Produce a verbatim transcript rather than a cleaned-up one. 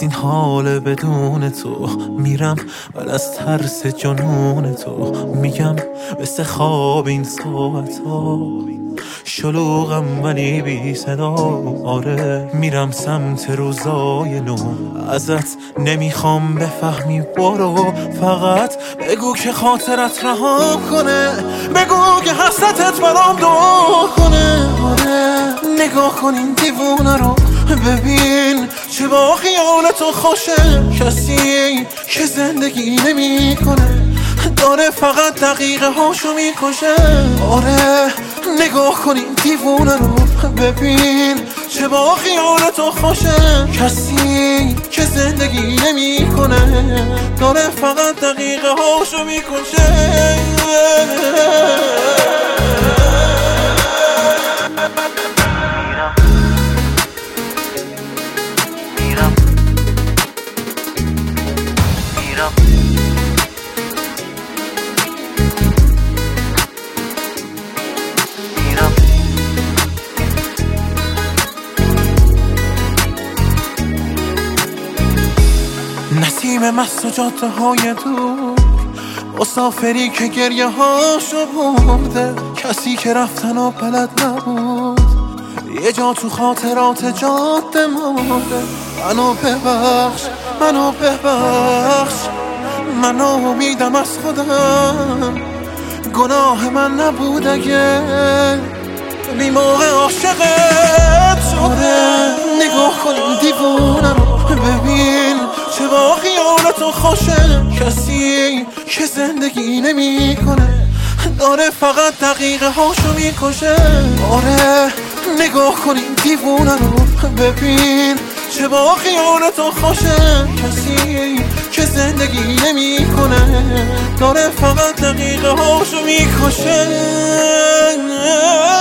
از این حال بدون تو میرم، ولی از ترس جنون تو میگم مثل خواب این ساعتا شلوغم ولی بی صدا. آره میرم سمت روزای نو، ازت نمیخوام بفهمی برو، فقط بگو که خاطرت رها کنه، بگو که حسرتت برام دعا کنه. آره نگاه کن این دیوونه رو، ببین چه با خیال تو خوشه. کسی که زندگی نمی کنه داره فقط دقیقه هاشو میکشه. آره نگاه کن این دیوونه رو، ببین چه با خیال تو خوشه. کسی که زندگی نمی کنه داره فقط دقیقه هاشو میکشه. نسیم مست و جاده های دور، مسافری که گریه هاشو برده، کسی که رفتن و بلد نبود یه جا تو خاطرات جاده مرده. منو ببخش منو ببخش، منو امیدم از خودم، گناه من نبود اگه بی موقع عاشقت شده. نگاه کن این دیوونه رو، ببین چه با خیال تو خوشه. کسی که زندگی نمی کنه داره فقط دقیقه هاشو میکشه. آره نگاه کن این دیوونه رو، ببین چه با خیال تو خوشه. کسی که زندگی نمی کنه داره فقط دقیقه هاشو میکشه.